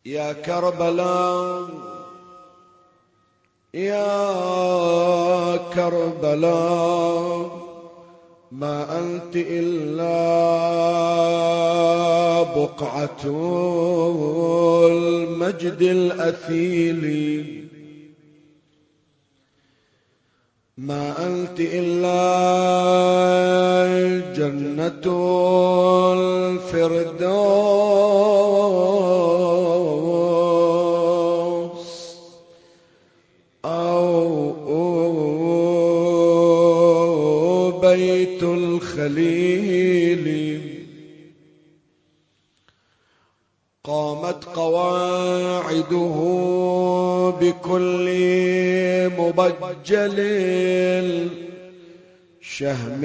يا كربلاء يا كربلاء ما أنت إلا بقعة المجد الأثيل، ما أنت إلا جنة الفردوس أو بيت الخليل. قامت قواعده بكل مبجل شهم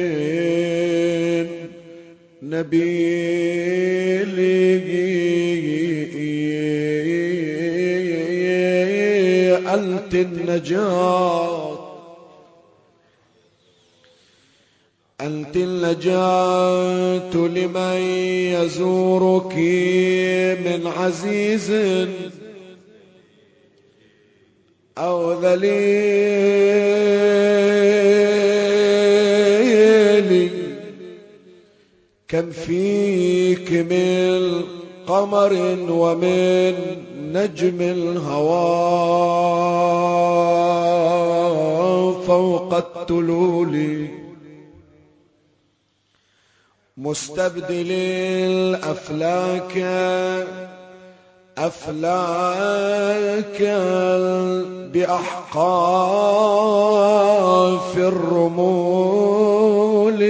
نبيل، أنت النجاة، أنت النجاة لمن يزورك من عزيز أو ذليل. كم فيك من قمر ومن نجم الهوى فوق التلول، مستبدل الأفلاك بأحقاف الرمول،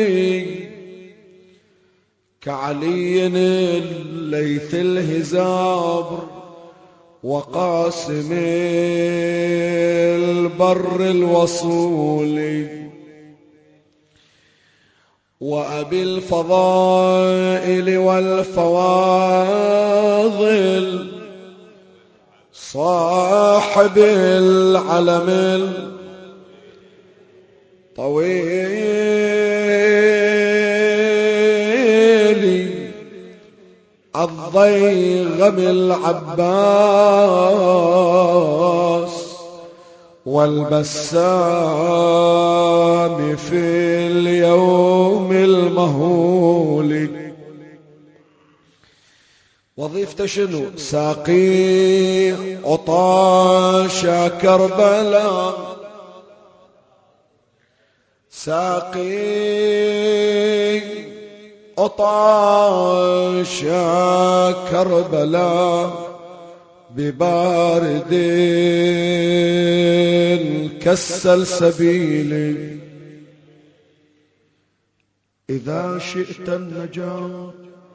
كعلي الليث الهزابر وقاسم البر الوصول، وأبي الفضائل والفواضل صاحب العلم الطويل، الضيغم العباس والبسام في اليوم المهول. وظيفته شنو؟ ساقي عطاش كربلاء، ساقي عطاش كربلاء ببارد كالسلسبيل. إذا شئت النجاة،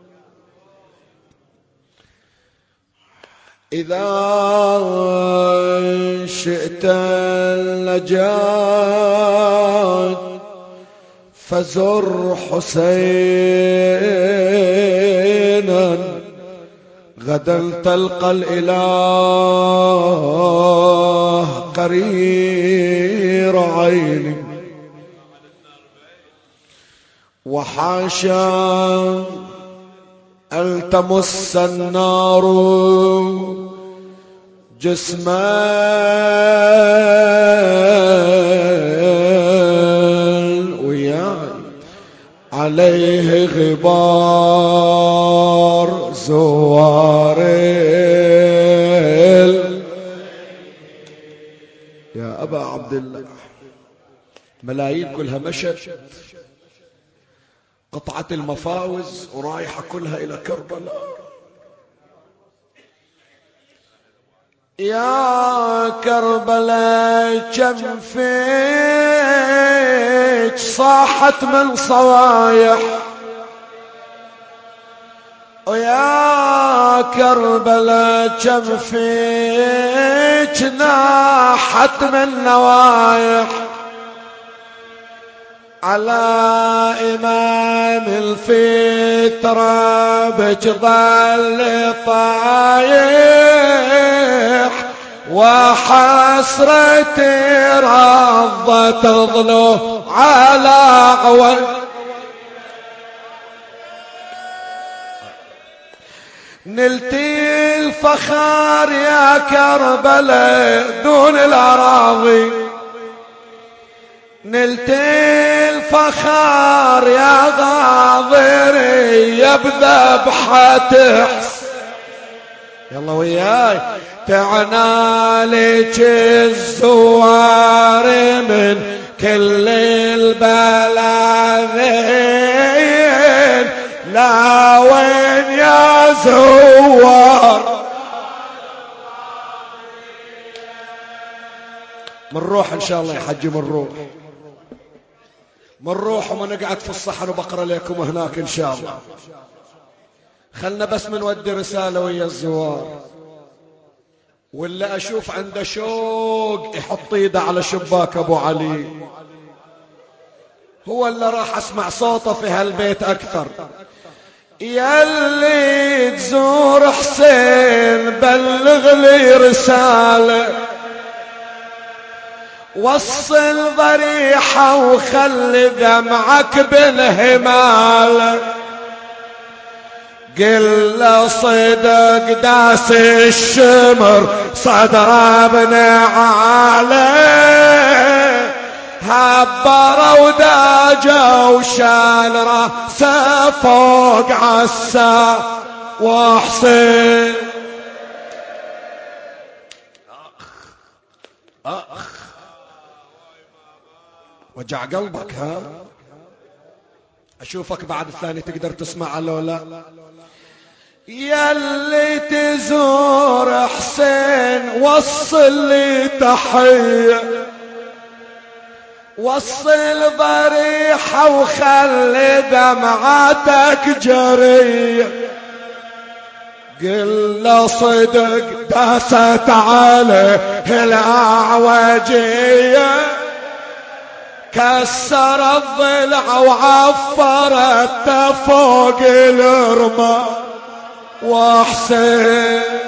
إذا شئت النجاة فزر حسينا، غدا تلقى الإله قرير عيني. وحاشا أن تمس النار جسما وياي عليه غبار زوار. يا أبا عبد الله، ملايين كلها مشت، قطعت المفاوز ورايحة كلها إلى كربلاء. يا كربلاء كم فيك صاحت من صوايح، ويا كربلاء كم فيك ناحت من نوايح، على إمام الفطرة بك ظل طايح، وحسرتي رضة تظلو على عوج. نلت الفخار يا كربلاء دون الأراضي، نلت الفخار يا غاضري يا بذبحة حسين. يلا وياي تعنى لك الزوار من كل البلدين، لا وين يا زوار. منروح ان شاء الله يا حجي، منروح وما نقعد في الصحن وبقرا لكم هناك ان شاء الله. خلنا بس منودي رسالة ويا الزوار، ولا اشوف عنده شوق يحط ايده على شباك ابو علي، هو اللي راح اسمع صوته في هالبيت اكثر. ياللي تزور حسين بلغ لي رسالة، وصل ضريحة وخلي دمعك بالهمال، قل له صدق داس الشمر صدر ابن علي، هبر وداجه وشال راسه فوق عسى وحسين. اخ وجع قلبك ها؟ اشوفك بعد الثاني تقدر تسمع لو لا. ياللي تزور حسين وصل لي تحية، وصل ضريحة وخلي دمعتك جرية، قل له صدق داست عليه الأعوجية، كسر الضلع وعفرت فوق الرمال وحسين.